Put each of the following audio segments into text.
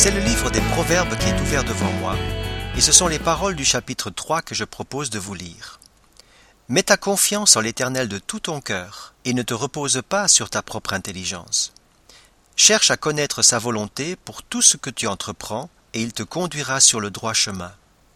C'est le livre des Proverbes qui est ouvert devant moi, et ce sont les paroles du chapitre 3 que je propose de vous lire. Mets ta confiance en l'Éternel de tout ton cœur, et ne te repose pas sur ta propre intelligence. Cherche à connaître sa volonté pour tout ce que tu entreprends, et il te conduira sur le droit chemin.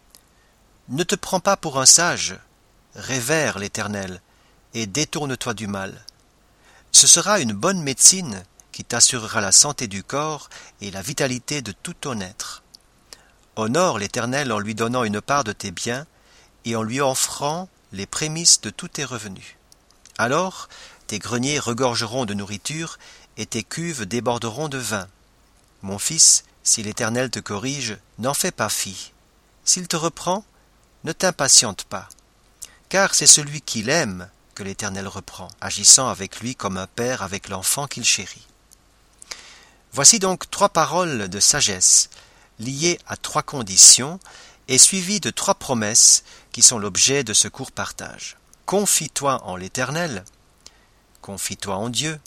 Ne te prends pas pour un sage, révère l'Éternel, et détourne-toi du mal. Ce sera une bonne médecine qui t'assurera la santé du corps et la vitalité de tout ton être. Honore l'Éternel en lui donnant une part de tes biens et en lui offrant les prémices de tous tes revenus. Alors tes greniers regorgeront de nourriture et tes cuves déborderont de vin. Mon fils, si l'Éternel te corrige, n'en fais pas fi. S'il te reprend, ne t'impatiente pas, car c'est celui qui l'aime que l'Éternel reprend, agissant avec lui comme un père avec l'enfant qu'il chérit. Voici donc 3 paroles de sagesse, liées à 3 conditions et suivies de 3 promesses qui sont l'objet de ce court partage. Confie-toi en l'Éternel, confie-toi en Dieu,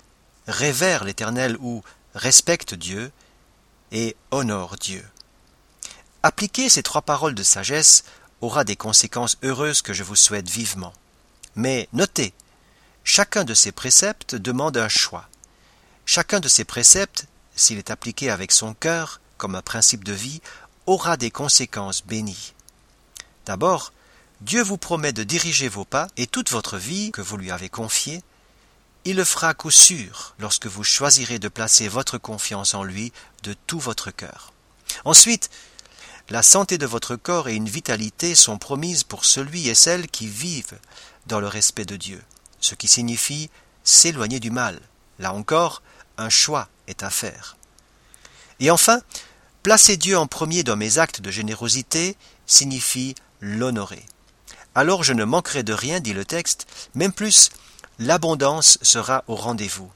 révère l'Éternel ou respecte Dieu et honore Dieu. Appliquer ces 3 paroles de sagesse aura des conséquences heureuses que je vous souhaite vivement. Mais notez, chacun de ces préceptes demande un choix. Chacun de ces préceptes, s'il est appliqué avec son cœur, comme un principe de vie, aura des conséquences bénies. D'abord, Dieu vous promet de diriger vos pas et toute votre vie que vous lui avez confiée. Il le fera à coup sûr lorsque vous choisirez de placer votre confiance en lui de tout votre cœur. Ensuite, la santé de votre corps et une vitalité sont promises pour celui et celle qui vivent dans le respect de Dieu, ce qui signifie s'éloigner du mal. Là encore, un choix est à faire. Et enfin, placer Dieu en premier dans mes actes de générosité signifie l'honorer. Alors je ne manquerai de rien, dit le texte, même plus, l'abondance sera au rendez-vous.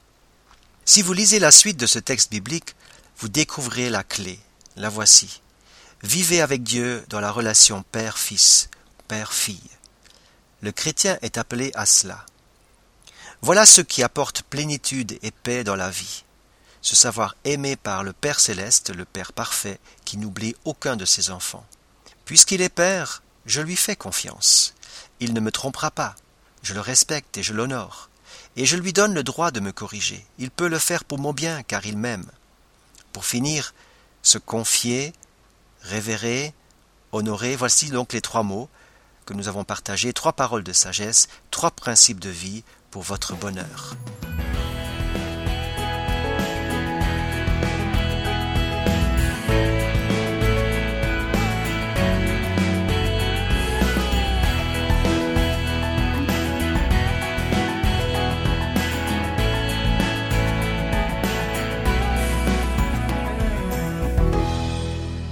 Si vous lisez la suite de ce texte biblique, vous découvrirez la clé. La voici. Vivez avec Dieu dans la relation père-fils, père-fille. Le chrétien est appelé à cela. Voilà ce qui apporte plénitude et paix dans la vie. Se savoir aimé par le Père céleste, le Père parfait, qui n'oublie aucun de ses enfants. Puisqu'il est Père, je lui fais confiance. Il ne me trompera pas. Je le respecte et je l'honore. Et je lui donne le droit de me corriger. Il peut le faire pour mon bien, car il m'aime. Pour finir, se confier, révérer, honorer, voici donc les 3 mots que nous avons partagés, 3 paroles de sagesse, 3 principes de vie pour votre bonheur.